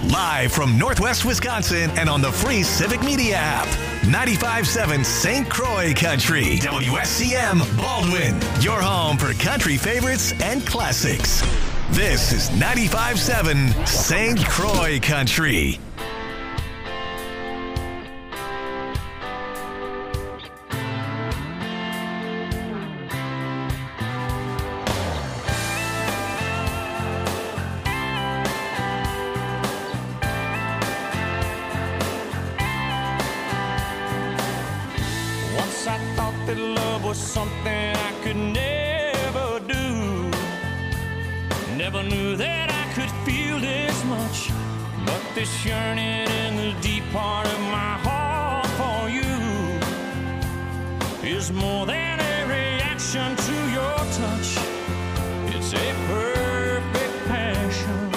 Live from Northwest Wisconsin and on the free Civic Media app. 95.7 St. Croix Country. WSCM Baldwin. Your home for country favorites and classics. This is 95.7 St. Croix Country. Something I could never do. Never knew that I could feel this much. But this yearning in the deep part of my heart for you is more than a reaction to your touch. It's a perfect passion,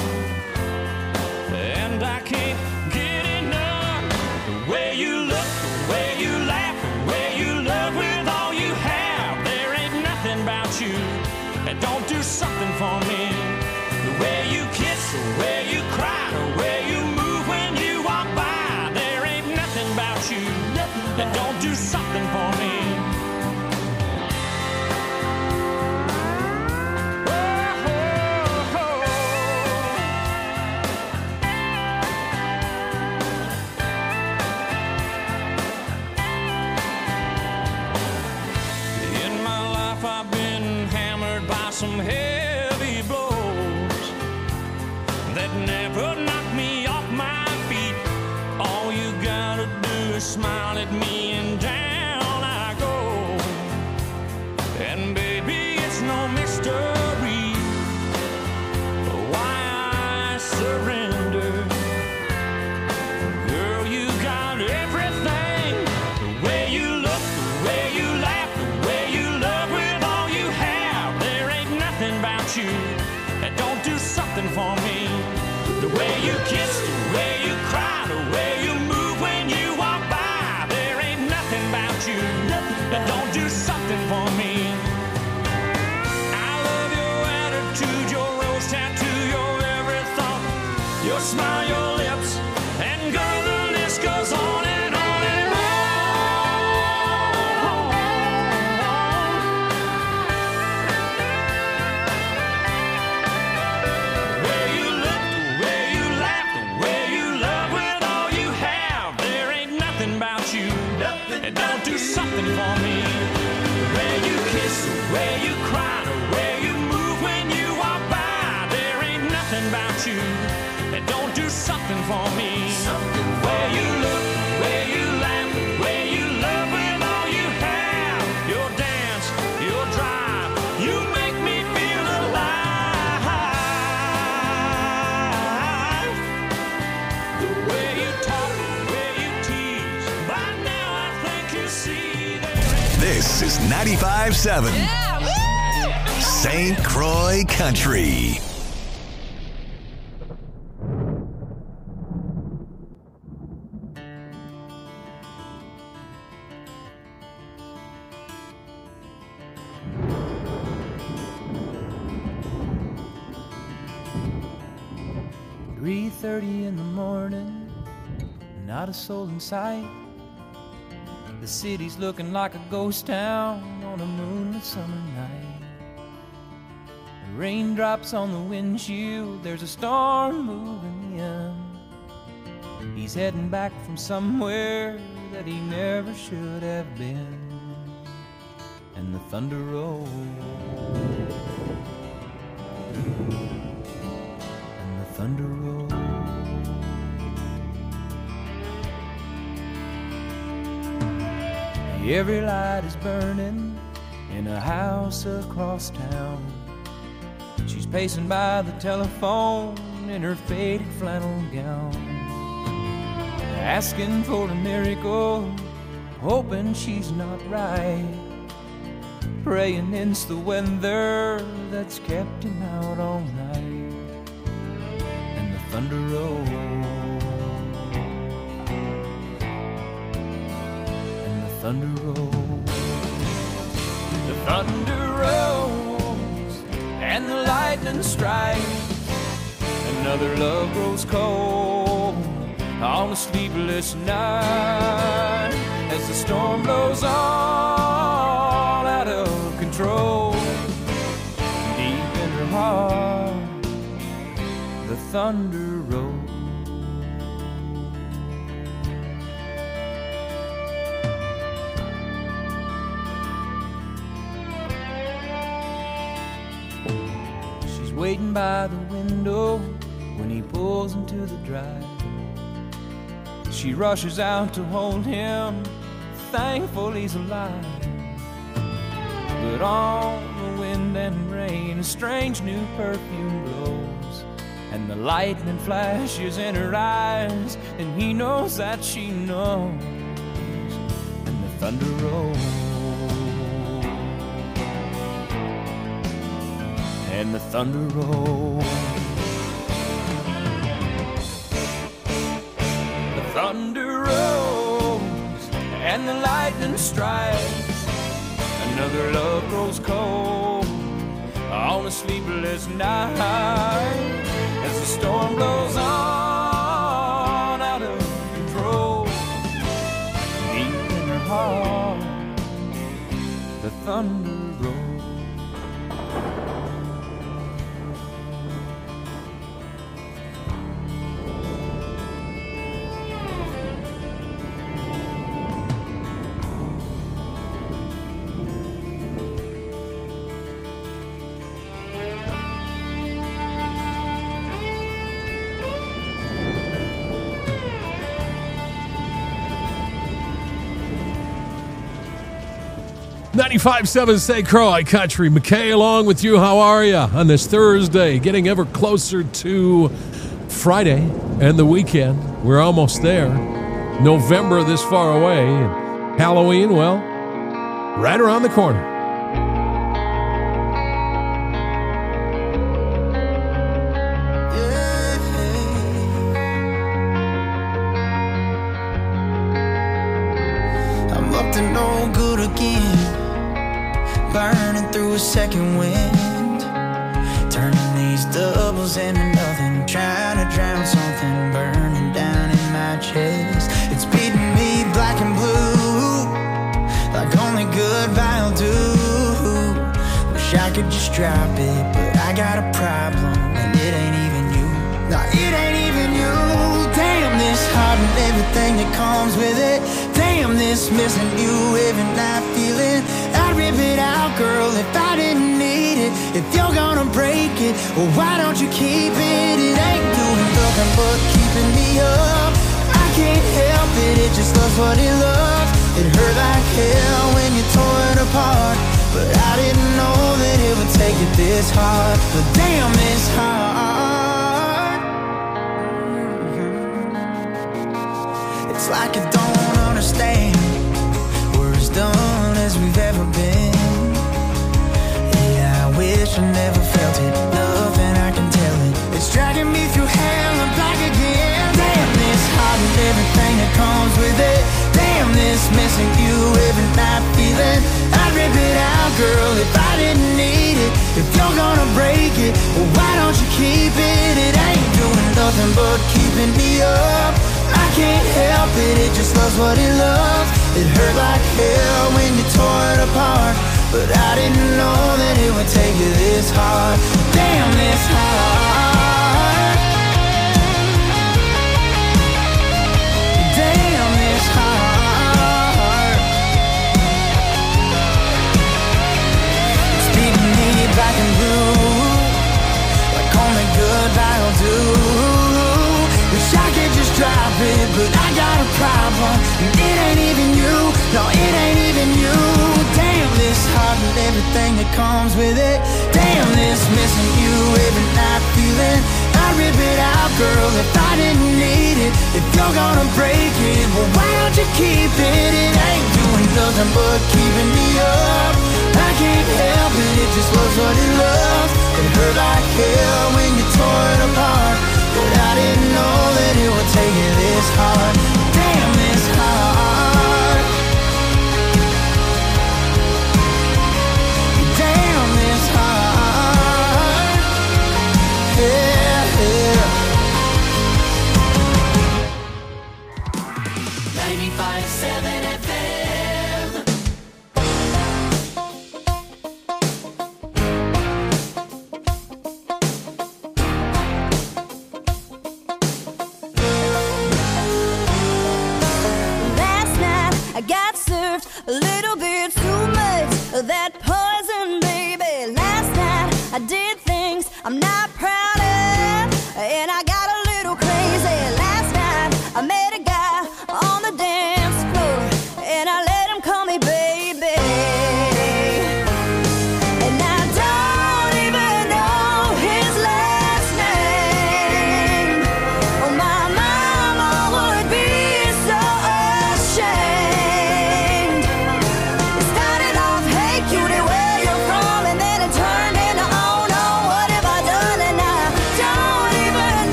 and I can't get enough. The way you look, the way you laugh, the way you love with all you have. There ain't nothing about you that don't do something for me. The way you kiss, the way you cry, the way you move when you walk by. There ain't nothing about you that don't do something for me. Some heavy blows that never knock me off my feet. All you gotta do is smile at me and down I go. And baby, it's no mystery why I surrender. Girl, you got everything. The way you look, the way you laugh, the way you love with all you have. There ain't nothing about you that don't do something for me. The way you kiss, the way you cry, the way you move when you walk by. There ain't nothing about you that don't do something for me. I love your attitude, your rose tattoo, your every thought, your smile, your lips, and girl, the list goes on and on and on. The way you look, the way you laugh, the way you love with all you have. There ain't nothing about you that don't do something for me. The way you kiss, the way you cry, the way you move when you walk by. There ain't nothing about you that don't do something for me. The way you look, the way you laugh, the way you love with all you have. Your dance, your drive, you make me feel alive. The way you talk, the way you tease, by now I think you see there ain't. This is 95.7 St. Croix Country. In the morning, not a soul in sight. The city's looking like a ghost town on a moonlit summer night. Raindrops on the windshield, there's a storm moving in. He's heading back from somewhere that he never should have been. And the thunder rolls, and the thunder rolls. Every light is burning in a house across town. She's pacing by the telephone in her faded flannel gown, asking for a miracle, hoping she's not right, praying it's the weather that's kept him out all night. And the thunder rolls, and the thunder rolls, the thunder rolls, and the lightning strikes. Another love grows cold on a sleepless night as the storm blows all out of control. Deep in her heart, the thunder rolls. She's waiting by the window when he pulls into the drive. She rushes out to hold him, thankful he's alive. But on the wind and rain, a strange new perfume blows, and the lightning flashes in her eyes, and he knows that she knows, and the thunder rolls, and the thunder rolls. Thunder rolls and the lightning strikes. Another love grows cold on a sleepless night as the storm blows on out of control. Deep in her heart, the thunder rolls. .95.7 St. Croix Country. McKay along with you. How are you on this Thursday? Getting ever closer to Friday and the weekend. We're almost there. November this far away. And Halloween, well, right around the corner. I'm up to no good again. Burning through a second wind, turning these doubles into nothing, trying to drown something burning down in my chest. It's beating me black and blue, like only good vinyl do. Wish I could just drop it, but I got a problem, and it ain't even you. No, it ain't even you. Damn this heart and everything that comes with it. Damn this missing you every night feeling. I'd rip it out, girl, if I didn't need it. If you're gonna break it, well, why don't you keep it? It ain't doing nothing but keeping me up. I can't help it, it just loves what it loves. It hurt like hell when you tore it apart, but I didn't know that it would take it this hard. But damn, it's hard. It's like I don't understand. We're as done as we've ever been. Yeah, I wish I never felt it. Nothing I can tell it. It's dragging me through hell and back again. Damn this heart and everything that comes with it. Damn this missing you every night feeling. I'd rip it out, girl, if I didn't need it. If you're gonna break it, well, why don't you keep it? It ain't doing nothing but keeping me up. I can't help it, it just loves what it loves. It hurt like hell when you tore it apart, but I didn't know that it would take you this hard. Damn this hard. Damn this hard. It's beating me black and blue, like only good vinyl do. Wish I could just drop it, but I got a problem, and it ain't even you. No, it ain't even you. Damn this heart and everything that comes with it. Damn this missing you every night feeling. I'd rip it out, girl, if I didn't need it. If you're gonna break it, well, why don't you keep it? It ain't doing nothing but keeping me up. I can't help it, it just loves what it loves. It hurt like hell when you tore it apart, but I didn't know that it would take it this hard. Damn this hard. Damn this hard. Yeah, yeah.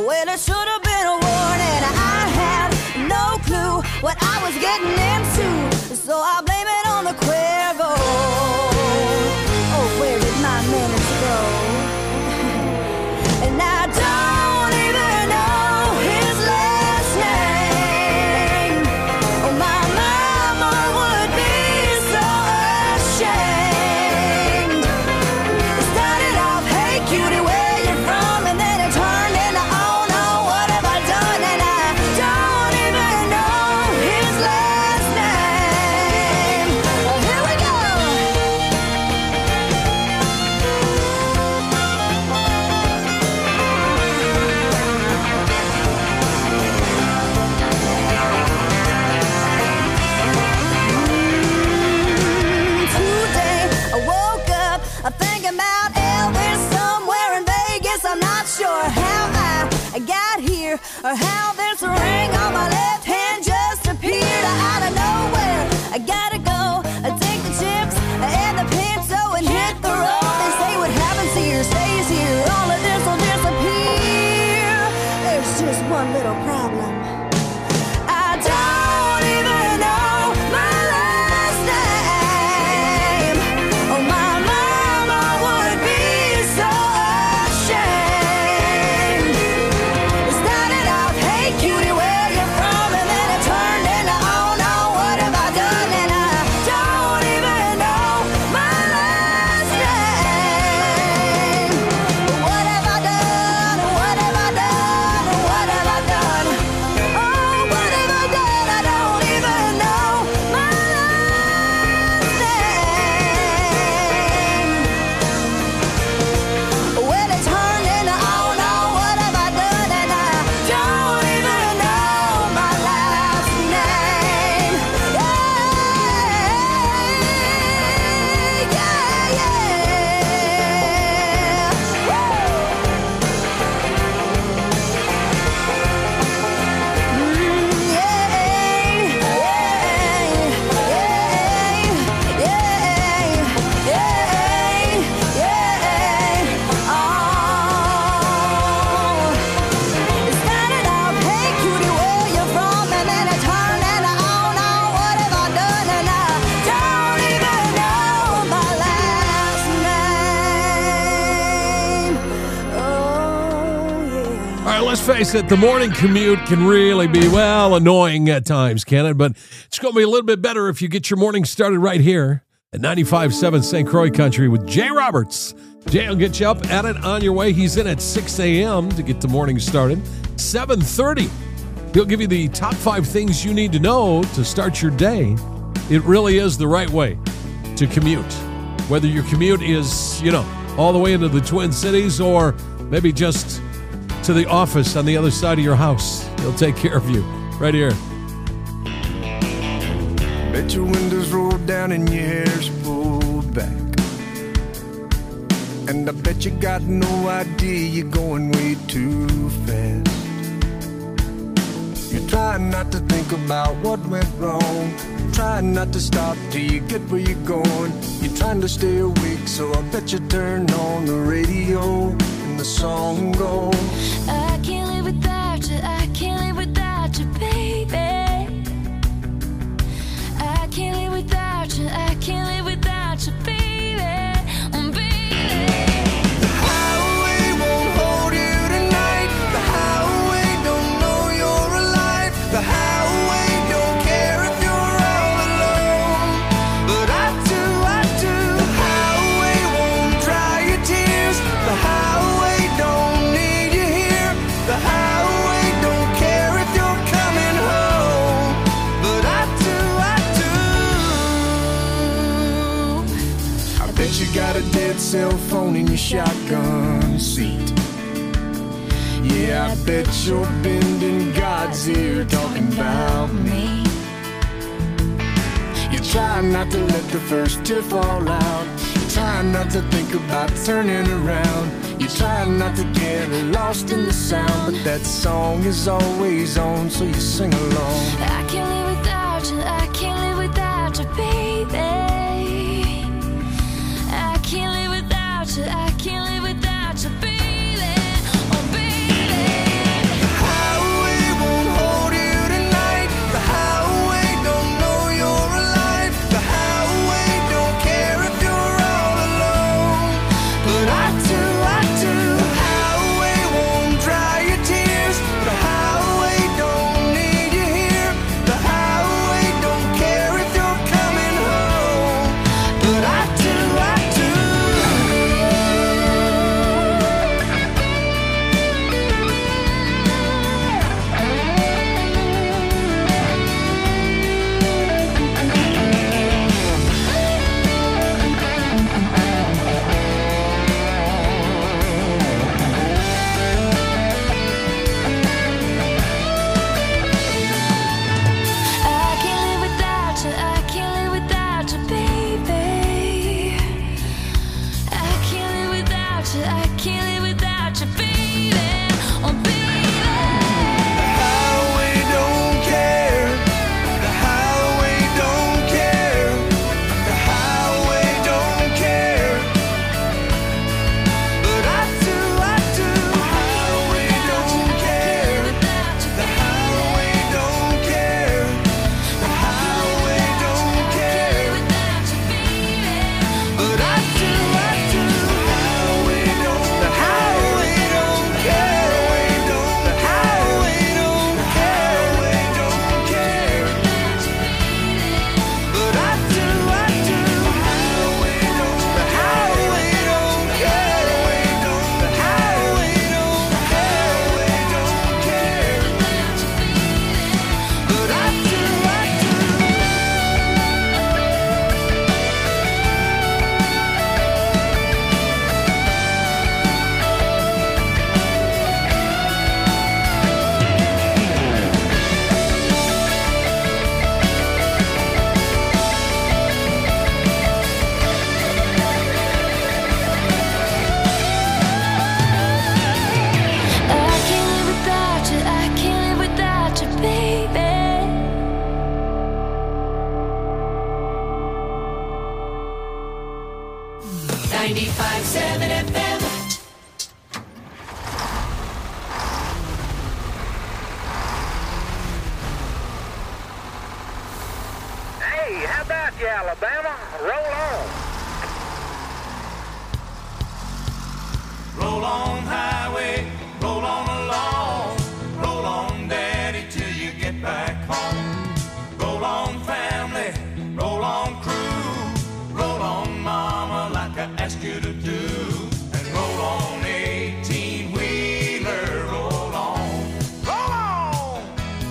Well, it should have been a warning. I had no clue what I was getting into, so I blame it on the Cuervo. Oh, where did my minutes go? And I don't even know his last name. Oh, my mama would be so ashamed. It started off, hey cutie, where you from? And then it turned into, oh no, what have I done? And I don't even know his last name. Well, here we go. Today I woke up thinking about Elvis somewhere in Vegas. I'm not sure how I got here or how this ring on my left hand just appeared out of nowhere. I gotta go take the chips and the pinto and hit the road. They say what happens here stays here. All of this will disappear. There's just one little problem. I don't even know my last name. Oh, my mama would be so ashamed. It started off, hey cutie, where you from? And then it turned into, oh no, what have I done? And I don't even know my last name. What have I done? What have I done? What have I done? Oh, what have I done? I don't even know my last name. Well, it turned into, oh no, what have I done? And I don't even know my last name. It started off, hey cutie, where you from? And then it turned into, oh no, what have I done? And I don't even know my last name. Oh, yeah. All right, let's face it, the morning commute can really be, well, annoying at times, can it? But it's going to be a little bit better if you get your morning started right here at 95.7 St. Croix Country with Jay Roberts. Jay will get you up at it on your way. He's in at 6 a.m. to get the morning started. 7:30, he'll give you the top 5 things you need to know to start your day. It really is the right way to commute. Whether your commute is, all the way into the Twin Cities or maybe just to the office on the other side of your house. He'll take care of you right here. Bet your windows rolled down and your hair's pulled back. And I bet you got no idea you're going way too fast. You're trying not to think about what went wrong. Trying not to stop till you get where you're going. You're trying to stay awake, so I bet you turn on the radio and the song goes, I can't live without you, I can't live without you, baby. I can't live without you, I can't live without you, baby. the highway won't hold you tonight. The highway don't know you're alive. The highway don't care if you're all alone. But I do. The highway won't dry your tears. The highway don't need you here. The highway don't care if you're coming home. But I do. I bet you got a dead cell phone in your shotgun seat. Yeah, I bet you're bending God's ear talking about me. You try not to let the first tear fall out. You try not to think about turning around. You try not to get lost in the sound. But that song is always on, so you sing along. I can't live without you, I can't live without you, baby. I can't live without you, I can't live without you, baby. Oh, baby. you, Alabama. Roll on. Roll on, highway, roll on along. Roll on, Daddy, till you get back home. Roll on, family, roll on, crew. Roll on, Mama, like I asked you to do. And roll on, 18-wheeler, roll on. Roll on!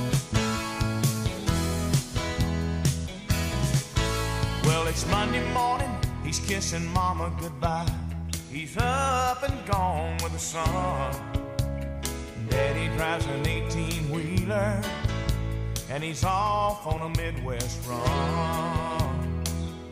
Well, it's Monday morning, he's kissing Mama goodbye. He's up and gone with the sun. Daddy drives an 18-wheeler, and he's off on a Midwest run.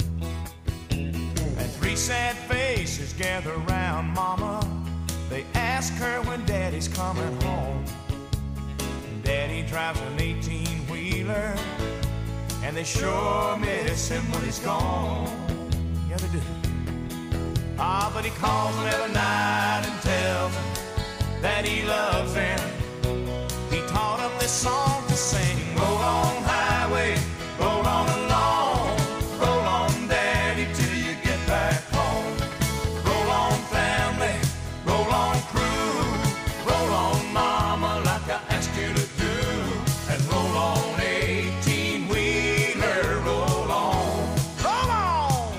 And three sad faces gather around Mama. They ask her when Daddy's coming home. Daddy drives an 18-wheeler, and they sure miss him when he's gone. Yeah, they do. Ah, but he calls them every night and tells them that he loves them. He taught them this song to sing. Roll on, highway, roll on along. Roll on, Daddy, till you get back home. Roll on, family, roll on, crew. Roll on, Mama, like I asked you to do. And roll on, 18-wheeler, roll on. Roll on!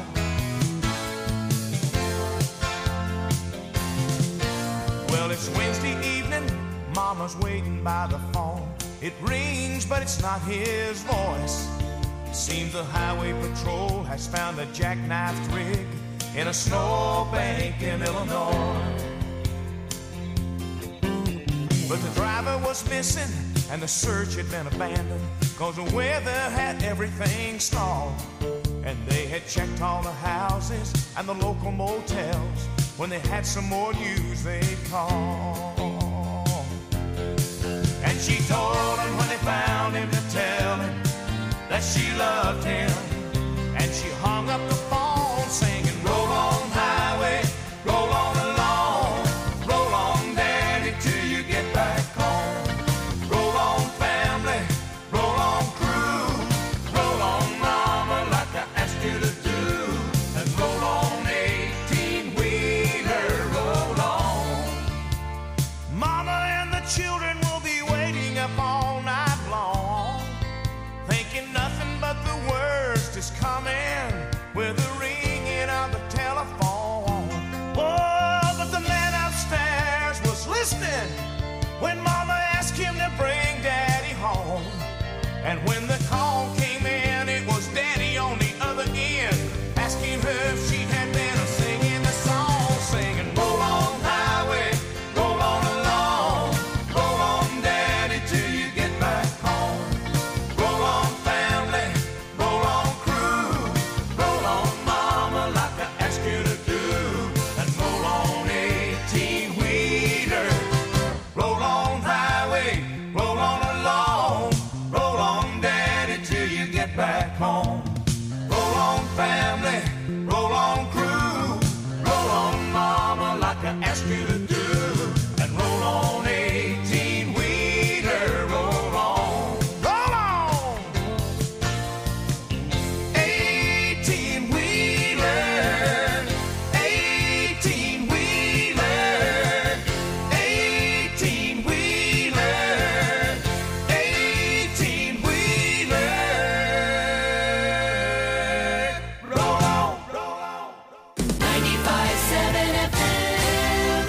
Well, it's Wednesday evening, Mama's waiting by the phone. It rings, but it's not his voice. Seems the highway patrol has found a jackknifed rig in a snowbank in Illinois. But the driver was missing, and the search had been abandoned, 'cause the weather had everything stalled. And they had checked all the houses and the local motels. When they had some more news, they'd call. And she told him when they found him to tell him that she loved him. And she hung up the phone singing, roll on, highway, roll on along. Roll on, Daddy, till you get back home. Roll on, family, roll on, crew. Roll on, Mama, like I asked you to do. And roll on, 18-wheeler, roll on. Mama and the children will be waiting up all night long, thinking nothing but the worst is coming with the ringing of the telephone. Oh, but the man upstairs was listening when Mama asked him to bring Daddy home. And when the call came in, it was Daddy on the other end, asking her if she had been singing the song, singing, roll on, highway, roll on along. Roll on, Daddy, till you get back home. Roll on, family, roll on, crew. Roll on, Mama, like I asked you to do. And roll on, 18-wheeler. Roll on, highway, roll on along. Roll on, Daddy, till you get back home. Roll on, family, roll on, crew. Roll on, Mama, like I asked you to do. And roll on, 18-wheeler, roll on. Roll on! 18-wheeler, 18-wheeler, 18-wheeler, 18-wheeler. Roll on, roll on. 95.7 FM.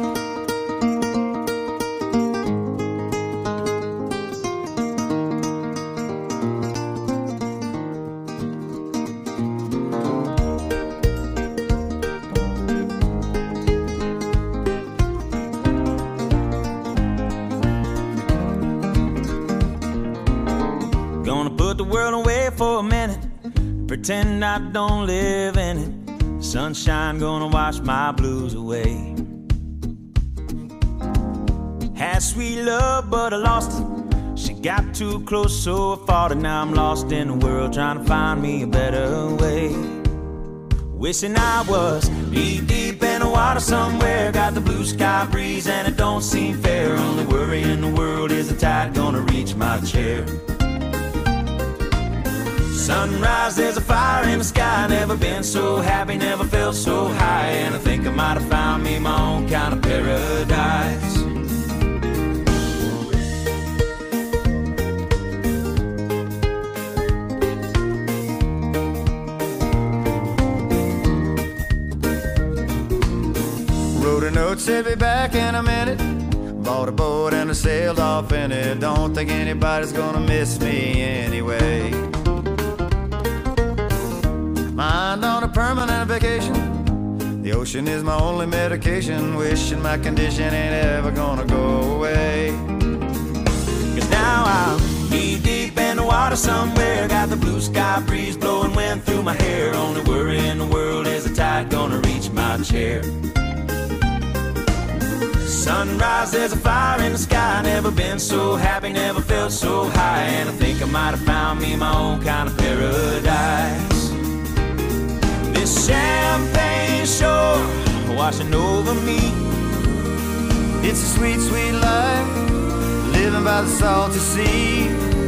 Gonna put the world away for a minute, pretend I don't live in it. Sunshine gonna wash my blues away. Had sweet love, but I lost it. She got too close, so I fought it. Now I'm lost in the world, trying to find me a better way. Wishing I was deep, deep in the water somewhere. Got the blue sky breeze and it don't seem fair. Only worry in the world is the tide gonna reach my chair. Sunrise, there's a fire in the sky. Never been so happy, never felt so high. And I think I might have found me my own kind of paradise. Wrote a note, said be back in a minute. Bought a boat and I sailed off in it. Don't think anybody's gonna miss me anyway. Mind on a permanent vacation. The ocean is my only medication. Wishing my condition ain't ever gonna go away. Cause now I'm knee deep in the water somewhere. Got the blue sky breeze blowing wind through my hair. Only worry in the world is the tide gonna reach my chair. Sunrise, there's a fire in the sky. Never been so happy, never felt so high. And I think I might have found me my own kind of paradise. This champagne shore washing over me. It's a sweet, sweet life, living by the salty sea.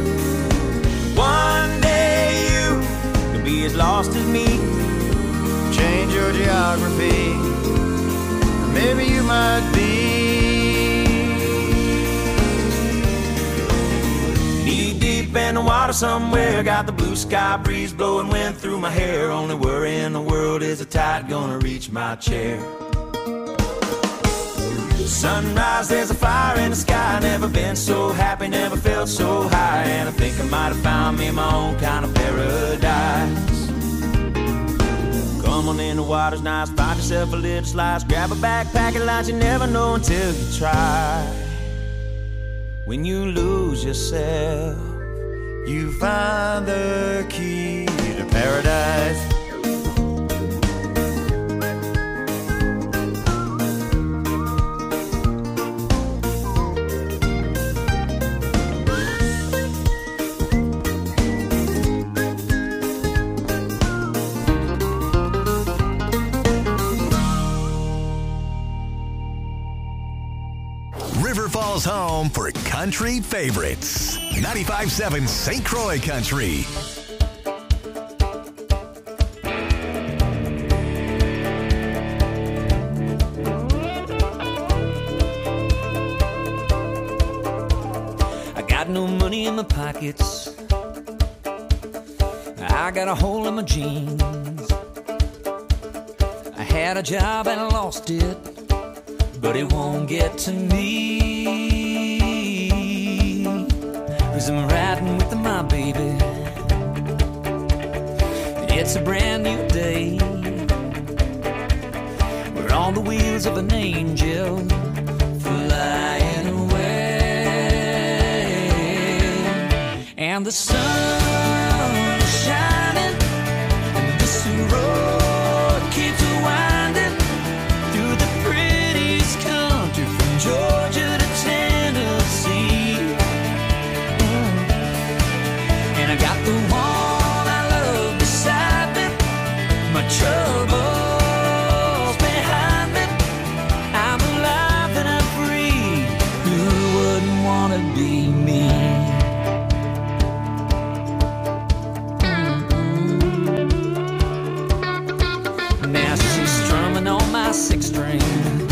One day you could be as lost as me. Change your geography, maybe you might be. Knee deep in the water somewhere. Got the blue sky breeze blowing wind through my hair. Only worry in the world is the tide gonna reach my chair. Sunrise, there's a fire in the sky. Never been so happy, never felt so high. And I think I might have found me my own kind of paradise. Come on in, the water's nice. Find yourself a little slice. Grab a backpack and lunch. You never know until you try. When you lose yourself, you find the key to paradise. River Falls home for country favorites. 95.7 St. Croix Country. I got no money in my pockets. I got a hole in my jeans. I had a job and I lost it, but it won't get to me. 'Cause I'm riding with my baby. It's a brand new day. We're on the wheels of an angel flying away. And the sun is shining, and this road keeps winding through the prettiest country from Georgia to Tennessee. And I got the one I love beside me, my troubles behind me. I'm alive and I'm free. Who wouldn't want to be me? Now she's strumming on my six string.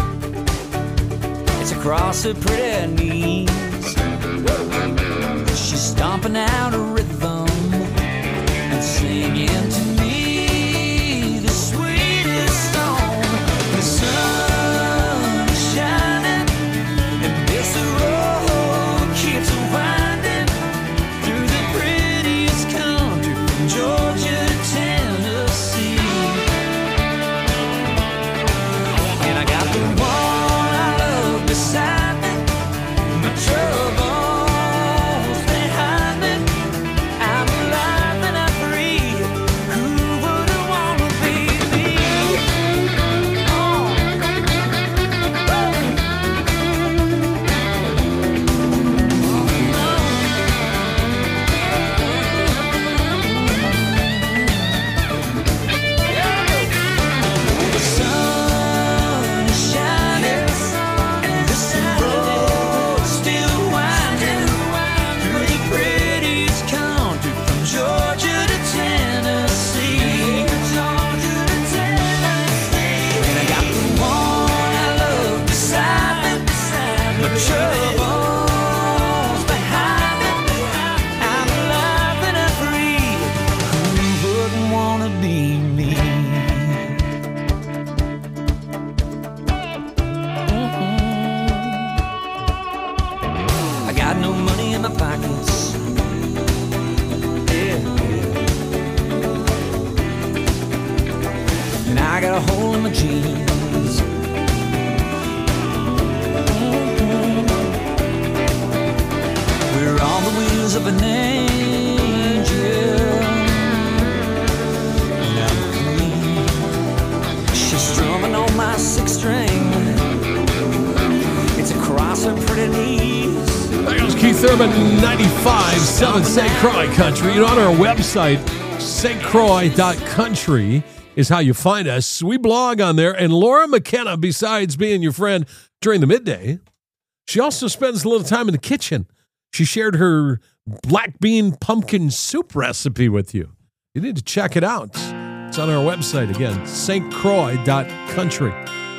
It's across her pretty knees. She's stomping out a rhythm and singing to me the sweetest song. The sun is shining and this road keeps winding through the prettiest country from Georgia to Tennessee. And I got the one I love beside me, my troubles behind me. no money in my pockets. Yeah. And I got a hole in my jeans. We're on the wheels of an angel. Now she's strumming on my sixth string. It's across her pretty knees. There goes Keith Urban, 95.7 St. Croix Country. And on our website, stcroix.country is how you find us. We blog on there. And Laura McKenna, besides being your friend during the midday, she also spends a little time in the kitchen. She shared her black bean pumpkin soup recipe with you. You need to check it out. It's on our website again, stcroix.country.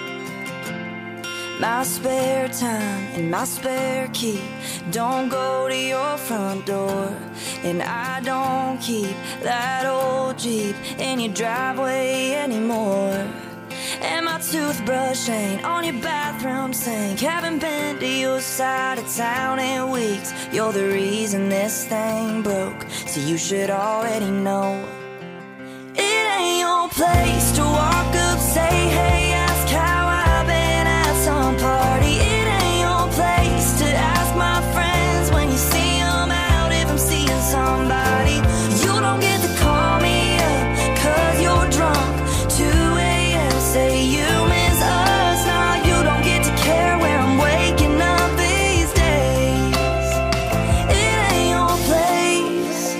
My spare time and my spare key don't go to your front door. And I don't keep that old Jeep in your driveway anymore. And my toothbrush ain't on your bathroom sink. Haven't been to your side of town in weeks. You're the reason this thing broke, so you should already know. It ain't your place to walk up, say hey, ask how I've been at some party. It ain't your place to ask my friends when you see them out if I'm seeing somebody. You don't get to call me up 'cause you're drunk. 2 a.m. say you miss us. Now you don't get to care where I'm waking up these days. It ain't your place.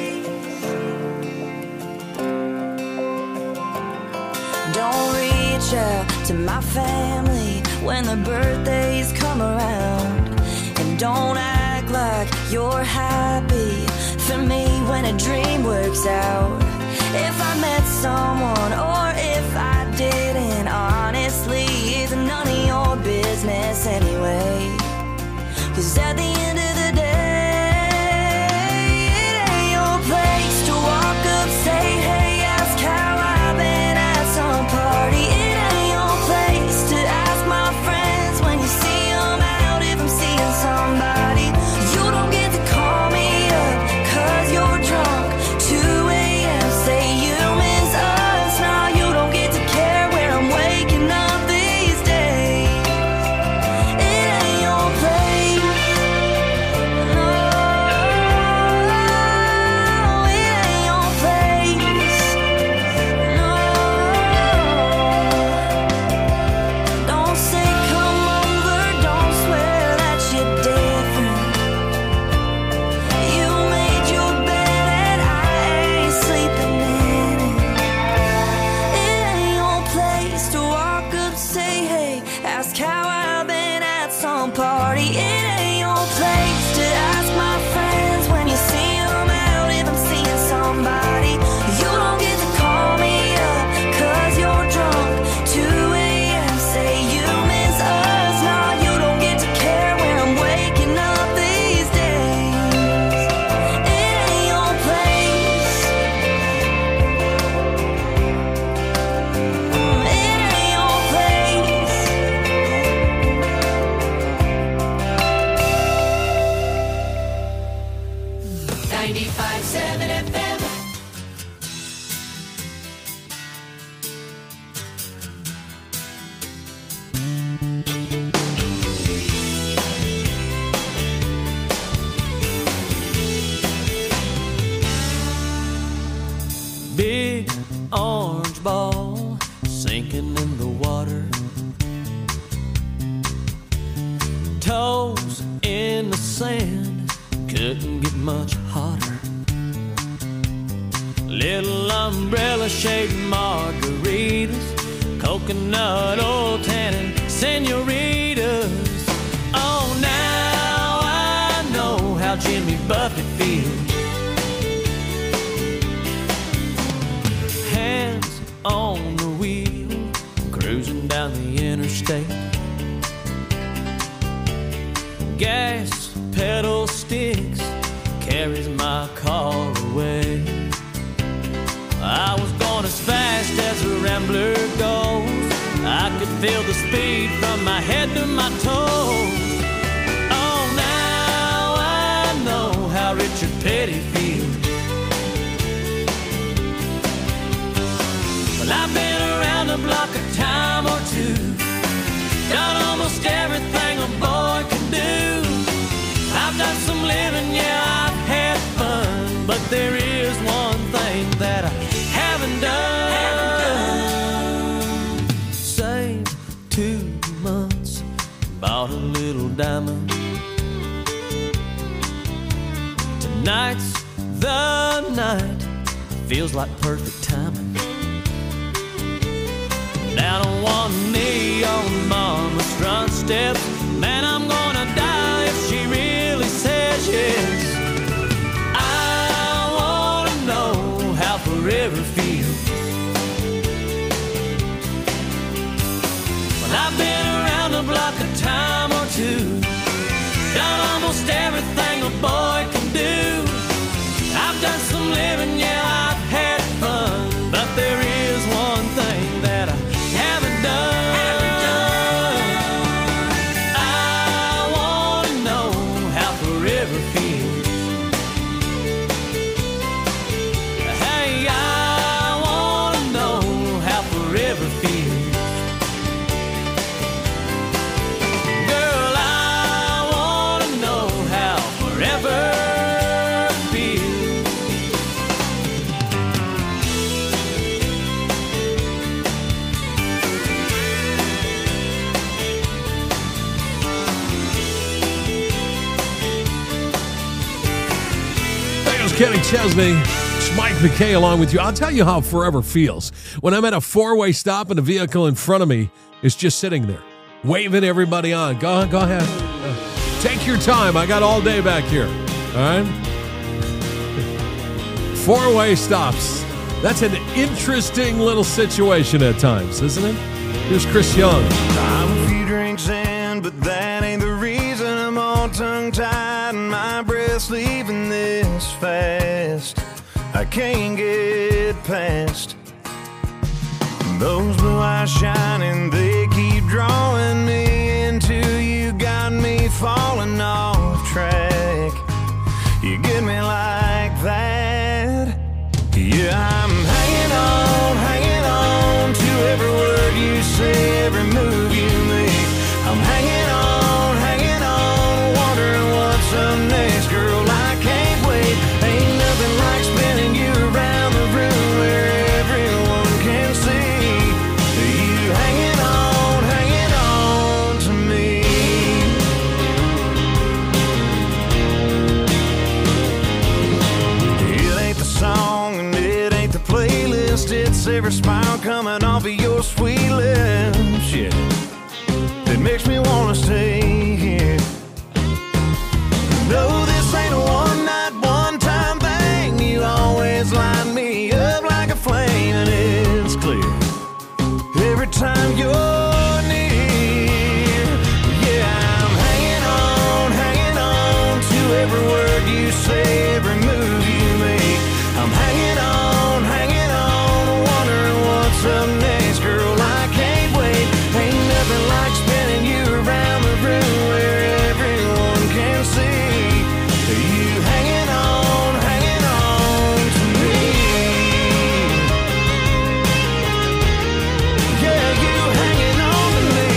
Don't reach out to my family when their birthdays come around. And don't act like you're happy for me when a dream works out. If I met someone or if I didn't, honestly, it's none of your business anyway. 'Cause at the end of the day, it ain't your place to walk up, say hey, ask how I've been at some party. It ain't your place to ask my friends when you see them out if I'm seeing somebody. You don't get to call me up 'cause you're drunk. 2 a.m. say you miss us. Now you don't get to care where I'm waking up these days. It ain't your place. No, it ain't your place. No, don't say come over, don't swear that you're different. You made your bed and I ain't sleeping in it. It ain't your place to walk up, say hey, ask how I've been at some party. It ain't your place to ask my friends when you see them out if I'm seeing somebody. You don't get to call me up 'cause you're drunk. 2 a.m. say you miss us. Now you don't get to care where I'm waking up these days. It ain't your place. It ain't your place. 95.7 FM. Big orange ball sinking in the water. Toes in the sand, couldn't get much hotter. Little umbrella shaped margaritas, coconut oil tannin senoritas. Oh, now I know how Jimmy Buffett feels. Hands on the wheel, cruising down the interstate. Gas pedal sticks, carries my car away. I was going as fast as a rambler goes. I could feel the speed from my head to my toes. Oh, now I Tonight's the night, feels like perfect timing. Down on one knee on mama's front steps, man, I'm gonna die if she really says yes. I wanna know how forever feels. Well, I've been around the block a time or two, done almost everything a boy can do. I've done some living, yeah, I've had fun, but there is one thing that I haven't done. I wanna know how forever feels. Hey, I wanna know how forever feels. Girl, I wanna know how forever feels. There's Kenny Chesney. It's Mike McKay along with you. I'll tell you how forever feels. When I'm at a four-way stop and a vehicle in front of me is just sitting there, waving everybody on. Go ahead. Take your time. I got all day back here. All right? Four-way stops. That's an interesting little situation at times, isn't it? Here's Chris Young. I'm a few drinks in, but that ain't the reason I'm all tongue-tied and my breath's leaving this fast. I can't get past those blue eyes shining. They keep drawing me into you, got me falling off track. You get me like that. Yeah, I'm hanging on to every word you say, every move you make. I'm hanging on, wondering what's up next. Girl, I can't wait. Ain't nothing like spinning you around the room where everyone can see you hanging on to me. It ain't the song and it ain't the playlist, it's every smile coming off of your sweet lips, yeah, that makes me wanna stay here. No, this ain't a one-night, one-time thing. You always light me up like a flame, and it's clear every time you're near. Yeah, I'm hanging on to every word you say, every move you make. I'm hanging on, wondering what's up next. Girl, I can't wait. Ain't nothing like spinning you around the room where everyone can see you hanging on to me. Yeah, you hanging on to me.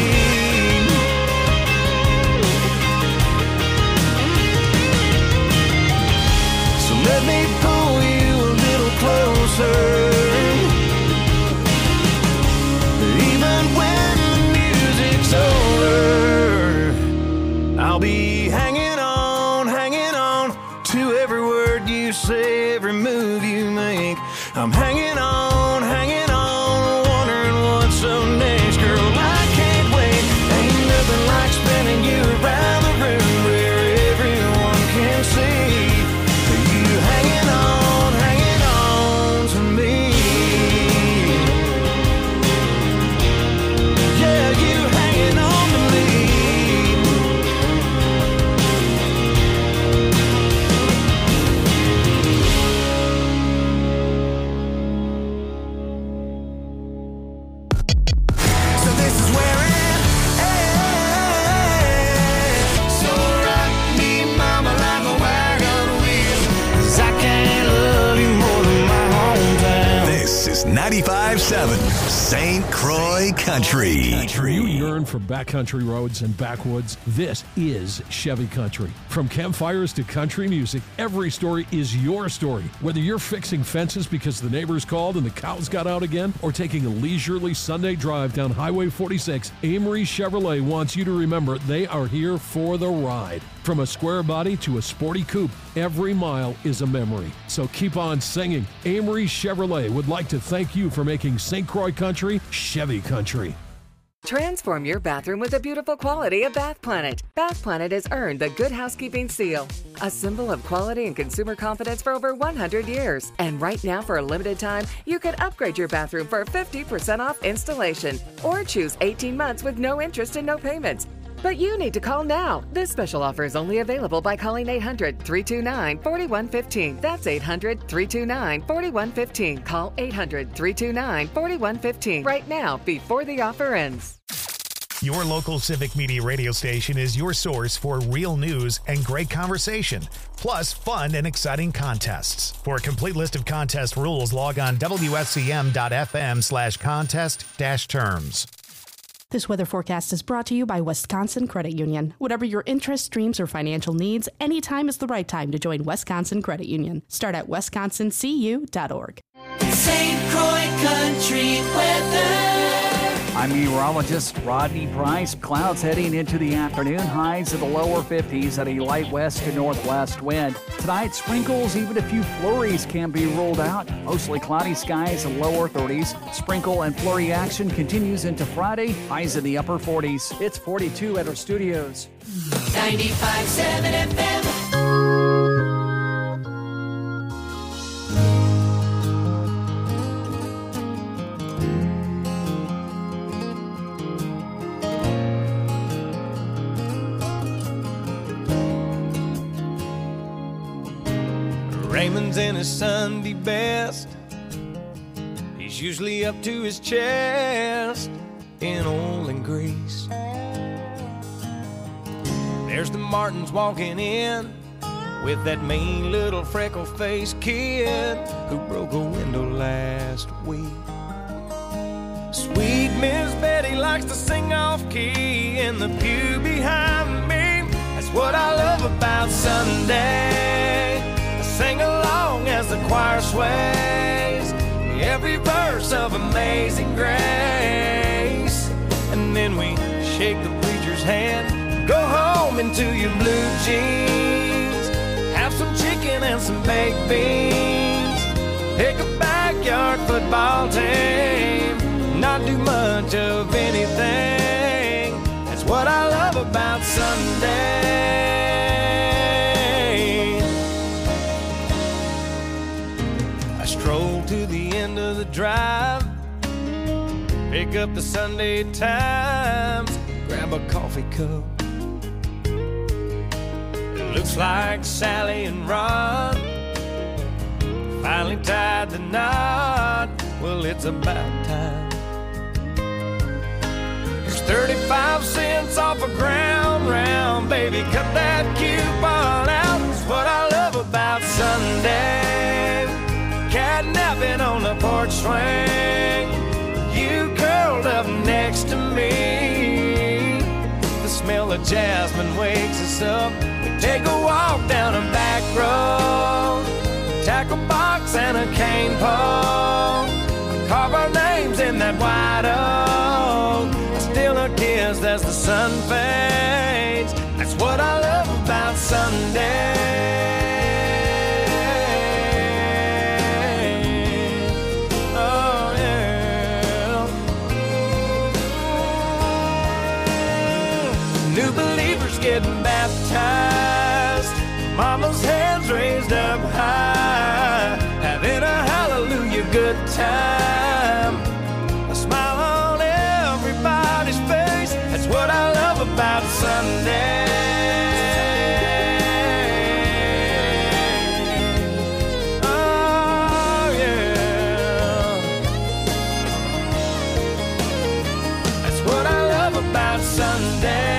So let me pull you a little closer. Even when the music's over, I'll be hanging on to every word you say, every move you make. I'm hanging on, wondering what's up next. Girl, I can't wait. Ain't nothing like spinning you around the room where everyone can see you hanging on to me. Yeah, you hanging on to me. So this is where it ends. So rock me, mama, like a wagon wheel, 'cause I can't love you more than my hometown. This is 95.7 St. Croix Country. You yearn for backcountry roads and backwoods? This is Chevy Country. From campfires to country music, every story is your story. Whether you're fixing fences because the neighbors called and the cows got out again, or taking a leisurely Sunday drive down Highway 46, Amory Chevrolet wants you to remember they are here for the ride. From a square body to a sporty coupe, every mile is a memory. So keep on singing. Amory Chevrolet would like to thank you for making St. Croix Country Chevy Country. Transform your bathroom with the beautiful quality of Bath Planet. Bath Planet has earned the Good Housekeeping seal, a symbol of quality and consumer confidence for over 100 years. And right now, for a limited time, you can upgrade your bathroom for 50% off installation or choose 18 months with no interest and no payments. But you need to call now. This special offer is only available by calling 800-329-4115. That's 800-329-4115. Call 800-329-4115 right now before the offer ends. Your local Civic Media radio station is your source for real news and great conversation, plus fun and exciting contests. For a complete list of contest rules, log on WSCM.FM/contest-terms. This weather forecast is brought to you by Wisconsin Credit Union. Whatever your interests, dreams, or financial needs, anytime is the right time to join Wisconsin Credit Union. Start at wisconsincu.org. St. Croix Country weather. I'm meteorologist Rodney Price. Clouds heading into the afternoon. Highs in the lower 50s at a light west to northwest wind. Tonight, sprinkles, even a few flurries can be ruled out. Mostly cloudy skies in lower 30s. Sprinkle and flurry action continues into Friday. Highs in the upper 40s. It's 42 at our studios. 95.7 FM. Raymond's in his Sunday best. He's usually up to his chest in oil and grease. There's the Martins walking in with that mean little freckle-faced kid who broke a window last week. Sweet Miss Betty likes to sing off-key in the pew behind me. That's what I love about Sunday. Sing along as the choir sways every verse of Amazing Grace. And then we shake the preacher's hand, go home into your blue jeans, have some chicken and some baked beans, pick a backyard football team, not do much of anything. That's what I love about Sunday. Stroll to the end of the drive, pick up the Sunday Times, grab a coffee cup. It looks like Sally and Ron finally tied the knot. Well, it's about time. There's 35 cents off a ground round, baby, cut that coupon out. That's what I love about Sunday. Catnapping on the porch swing, you curled up next to me. The smell of jasmine wakes us up. We take a walk down a back road, tackle box and a cane pole, carve our names in that white oak. Still a kiss as the sun fades. That's what I love about Sunday. New believers getting baptized, mama's hands raised up high, having a hallelujah good time, a smile on everybody's face. That's what I love about Sunday. Oh yeah, that's what I love about Sunday.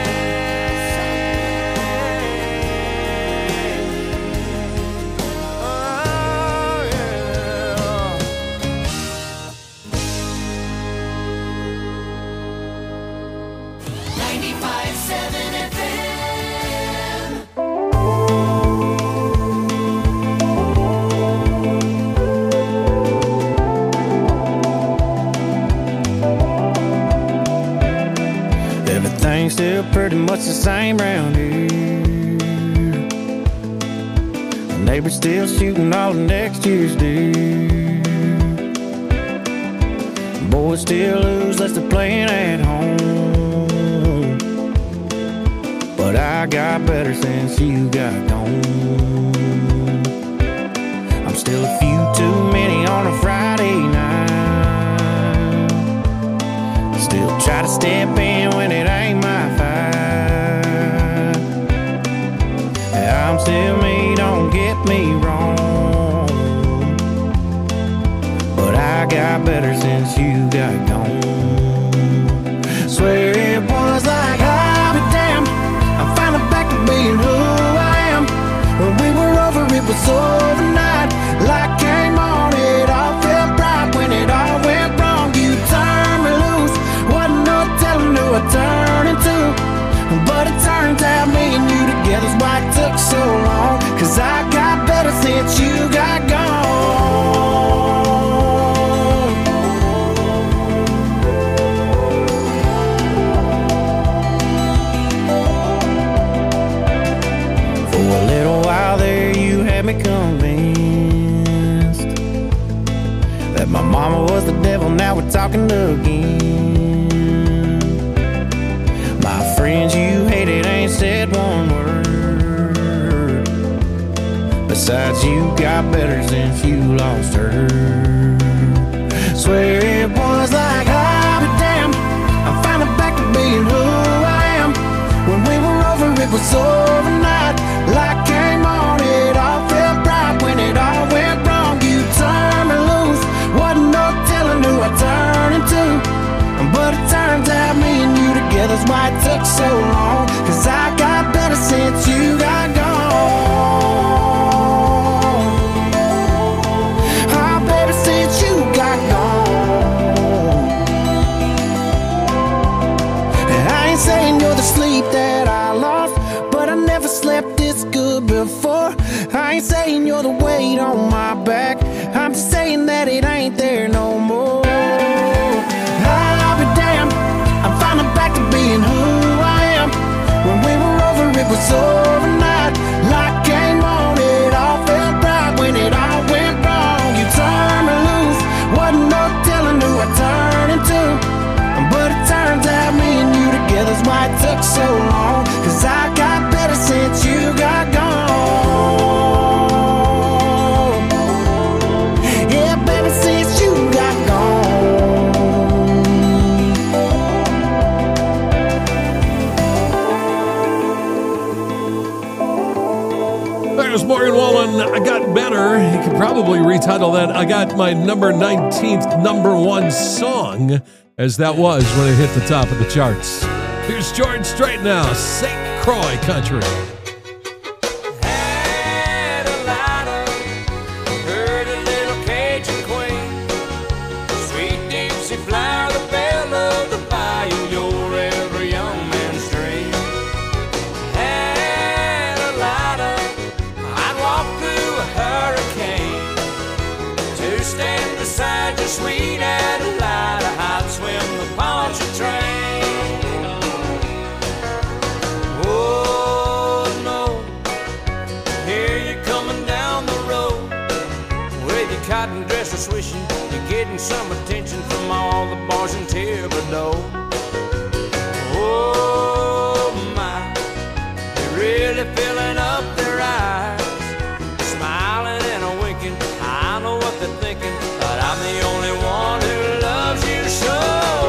95.7 FM. Everything's still pretty much the same round here. Neighbors still shooting all of next year's due. Boys still lose unless they're playing at home. But I got better since you got gone. I'm still a few too many on a Friday night. Still try to step in when it ain't my fight. I'm still me, don't get me wrong, but I got better since you got gone. Swear it was like I'll be damned, I'm finally back to being who I am. When we were over, it was overnight. Light came on, it all felt right. When it all went wrong, you turned me loose. Wasn't no telling who I turned into, but it turns out me and you together's why it took so long. 'Cause I got better since you got gone. For a little while there you had me convinced that my mama was the devil, now we're talking again. My friends you hated ain't said one word. Besides, you got better since you lost her. Swear it was like I'll be damned, I'm finally back to being who I am. When we were over, it was overnight. Light came on, it all felt right. When it all went wrong, you turned me loose. Wasn't no telling who I turned into, but it turns out me and you together's why it took so long. 'Cause I got better since you got gone. Oh, baby, since you got gone. And I ain't saying you're the sleep that I lost, but I never slept this good before. I ain't saying you're the weight on my back, I'm just saying that it ain't there no more. I'll be damned, I'm finally back to being who I am. When we were over, it was overnight. Light came on, it all felt right. When it all went wrong, you turned me loose. Wasn't no telling who I turned into, but it turns out me and you together's why it took so long. 'Cause I got better since you got gone. Yeah, baby, since you got gone. There's Morgan Wallen, I Got Better. You could probably retitle that, I got my number 19th number one song, as that was when it hit the top of the charts. Here's George Strait now, St. Croix Country. Had a lighter, heard a little Cajun queen, sweet Dixie flower, the belle of the bayou, your every young man's dream. Had a lighter, I'd walk through a hurricane to stand beside your sweet Adelida. I'd swim the Pontchartrain. Oh no, here you're coming down the road with your cotton dresser swishing. You're getting some attention from all the bars in Thibodeau. Oh my, you're really filling up their eyes, smiling and a winking. I know what they're thinking, but I'm the only one who loves you so.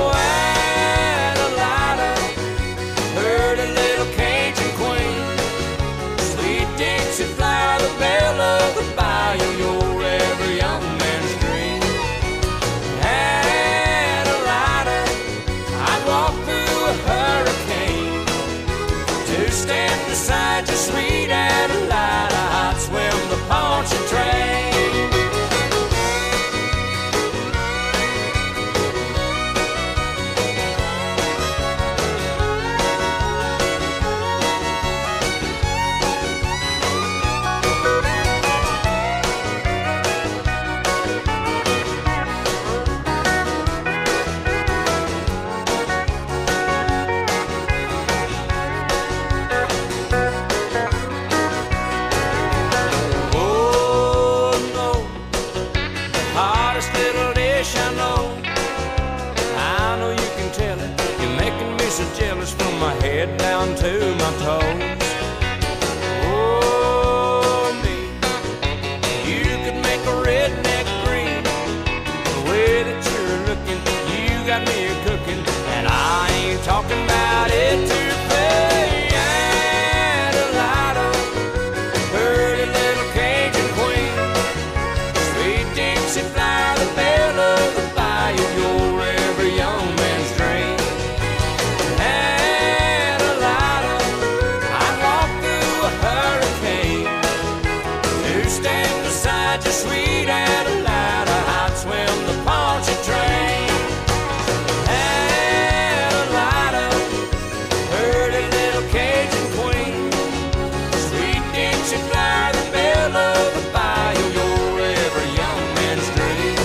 Adelida, heard a little Cajun queen, sweet Dixie flower, the belle of the bayou, your every young man's dream. Adelida, I'd walk through a hurricane to stand beside your sweet Adelida. I'd swim the Pontchartrain. beside you, sweet Adelina. I'd swim the Pontchartrain. Adelina, pretty little Cajun queen, sweet Dixie flower, the belle of the bayou, you're every young man's dream.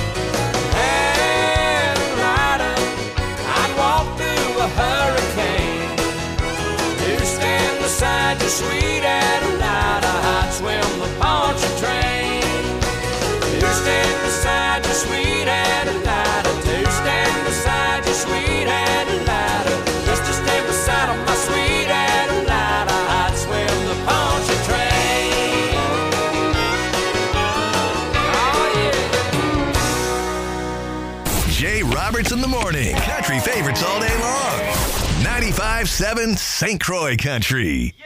Adelina, I'd walk through a hurricane to stand beside you, sweet Adelina. I'd swim the Pontchartrain. To stand beside you, sweet Adelina. To stand beside you, sweet Adelina. Just to stand beside of my sweet Adelina. I'd swim the Pontchartrain. Oh yeah. Jay Roberts in the morning. Country favorites all day long. 95.7 St. Croix Country.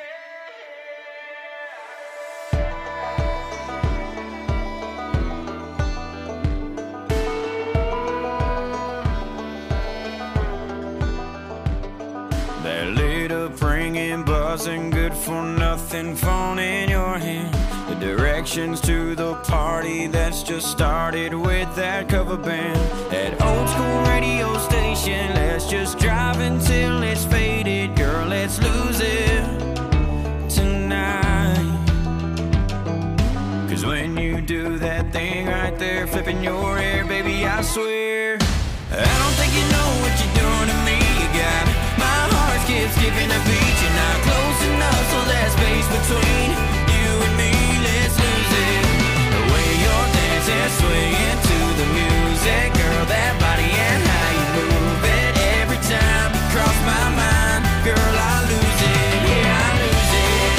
That lit up ringing, buzzing, good for nothing phone in your hand. The directions to the party that's just started with that cover band. That old school radio station, let's just drive until it's faded. Girl, let's lose it tonight. 'Cause when you do that thing right there, flipping your hair, baby, I swear I don't think you know what you're doing to me. You got my heart skipping a beat. You're not close enough, so that space between you and me, let's lose it. The way you're dancing, swaying to the music, girl, that body and how you move it. Every time you cross my mind, girl, I lose it. Yeah, I lose it.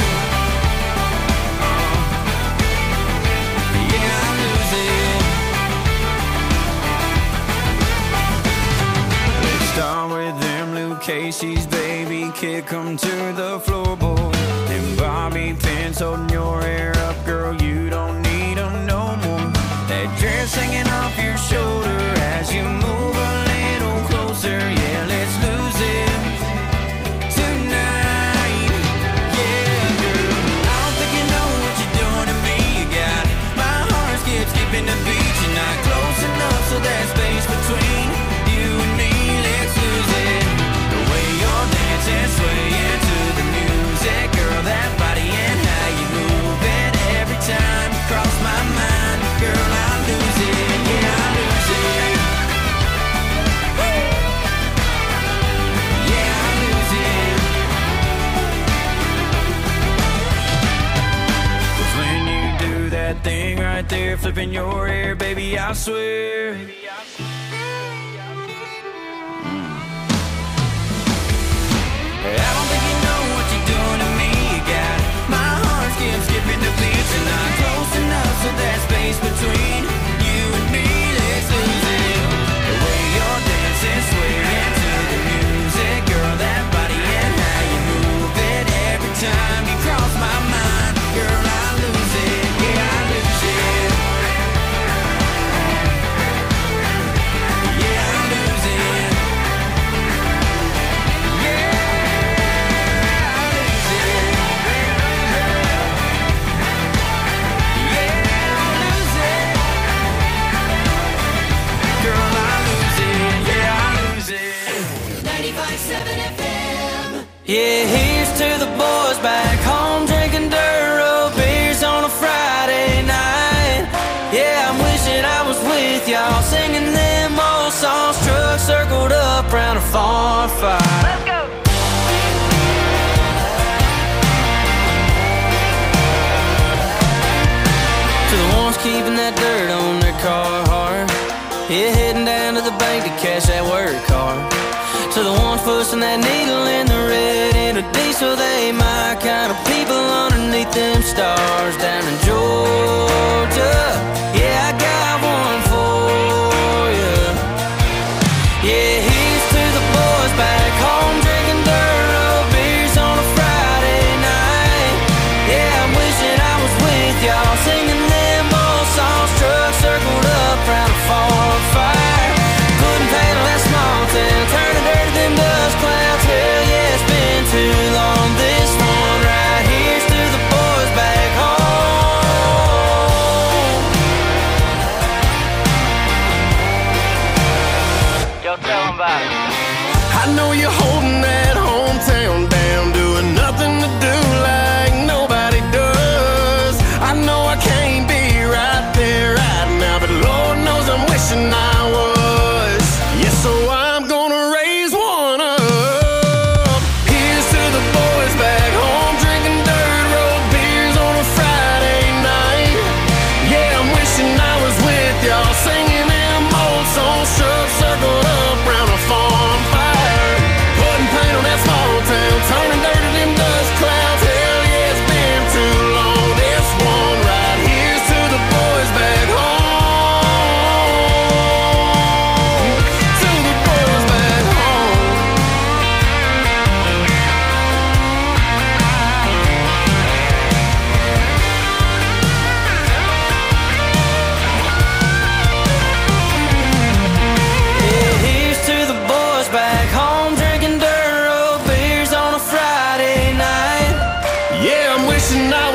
Yeah, I lose it. Let's start with them Luke Casey's, baby, kick 'em to the floorboard. Them bobby pins holding your hair up, girl, you don't need 'em no more. That dress hanging off your shoulder as you move a little closer. Yeah, let's lose it tonight. Yeah, girl, I don't think you know what you're doing to me. You got my heart skipping the beat. You're not close enough, so that space between you and me, let's lose it. The way you're dancing, swaying to the music, girl, that body and how you move it. Every time you cross my mind, girl, I lose it. Yeah, I lose it. Woo! Yeah, I lose it. 'Cause when you do that thing right there, flipping your hair, baby, I swear. I don't think you know what you're doing to me. You got my heart skipping the beat. You're not close enough, so that space between you and me, let's lose it. The way you're dancing, swaying to the music, girl, that body and how you move it. Every time you cross my mind, girl, I lose it. Yeah, I lose it. Yeah, I lose it. Yeah, here's to the boys back home drinking Duro beers on a Friday night. Yeah, I'm wishing I was with y'all singing them old songs. Trucks circled up round a farm fire. Let's go. To the ones keeping that dirt on their car hard. Yeah, heading down to the bank to cash that work card. To the ones pushing that needle in the red into diesel, they my kind of people underneath them stars down in Georgia. Yeah, I got one for you. Yeah, here's to the boys back home drinking Duro beers on a Friday night. Yeah, I'm wishing I was with y'all singing them old songs. Trucks circled up round a farm fire. Couldn't paint that small town, turning dirty them dust clouds. Hell yeah, it's been too long. This one right here's to the boys back home.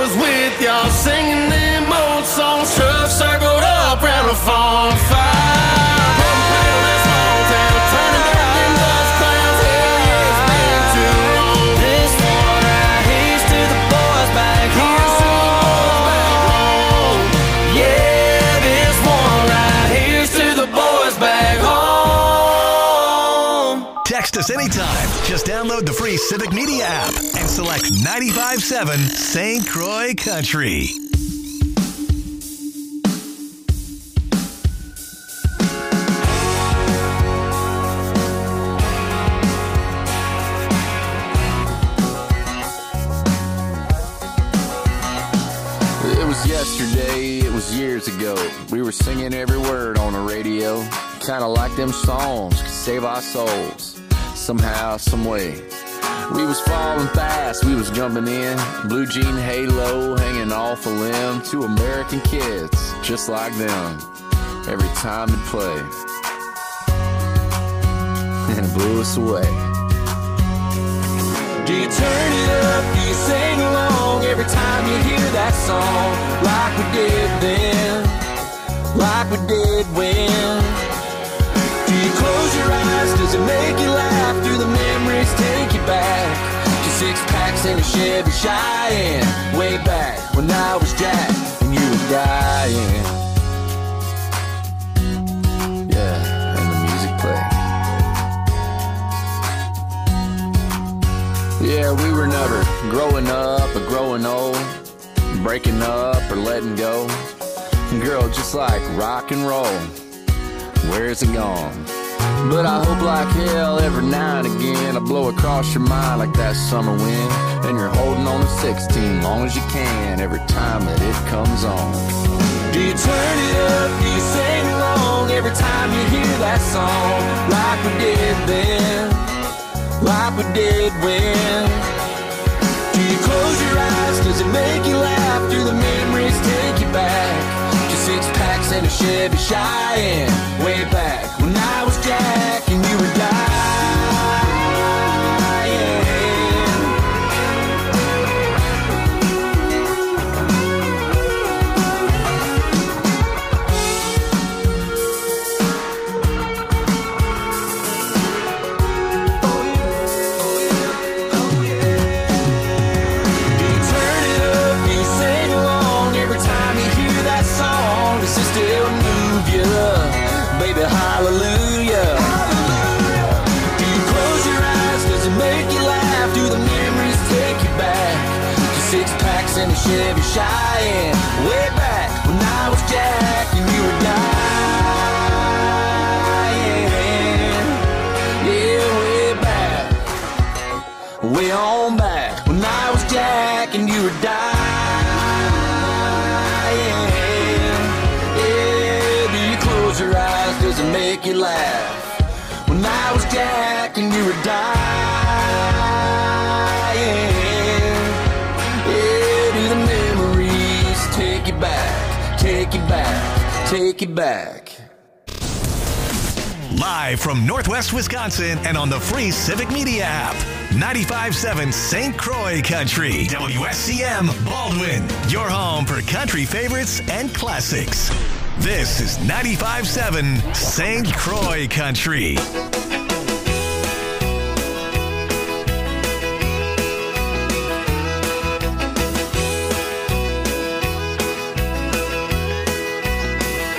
was with y'all singing them old songs. Trucks circled up round a farm fire. From playing this small town, turning back them dust clouds. Hell yeah, it's been too long. This one right here's to the boys back home. Yeah, this one right here's to the boys back home. Text us anytime. Just download the free Civic Media app and select 95.7 St. Croix Country. It was yesterday, it was years ago. We were singing every word on the radio. Kinda like them songs could save our souls. Somehow, some way. We was falling fast, we was jumping in. Blue jean halo hanging off a limb. Two American kids, just like them. Every time it played. And it blew us away. Do you turn it up? Do you sing along every time you hear that song? Like we did then, like we did when. Do you close your eyes? Does it make you laugh? Do the memories take you back to 6-packs in a Chevy Cheyenne? Way back when I was Jack and you were dying. Yeah, and the music played. Yeah, we were never growing up or growing old, breaking up or letting go. Girl, just like rock and roll, where's it gone? But I hope like hell every now and again I blow across your mind like that summer wind. And you're holding on to 16 long as you can every time that it comes on. Do you turn it up? Do you sing along every time you hear that song? Like we did then, like we did when. Do you close your eyes? Does it make you laugh? Do the memories take you back to 6-packs and a Chevy Cheyenne? Way back when I was Jack and you were dying. Do you turn it up? Do you sing along every time you hear that song? Does it still move you? Baby, hallelujah. Do you close your eyes? Does it make you laugh? Do the memories take you back to 6-packs and a Chevy Cheyenne? Way back when I was Jack and you were dying. Yeah, way back, way on back when I was Jack and you were dying. Your eyes, does it make you laugh? When I was Jack and you were dying. Yeah, do the memories take you back, take you back, take you back. Live from Northwest Wisconsin and on the free Civic Media app. 95.7 St. Croix Country. WSCM Baldwin. Your home for country favorites and classics. This is 95.7 St. Croix Country.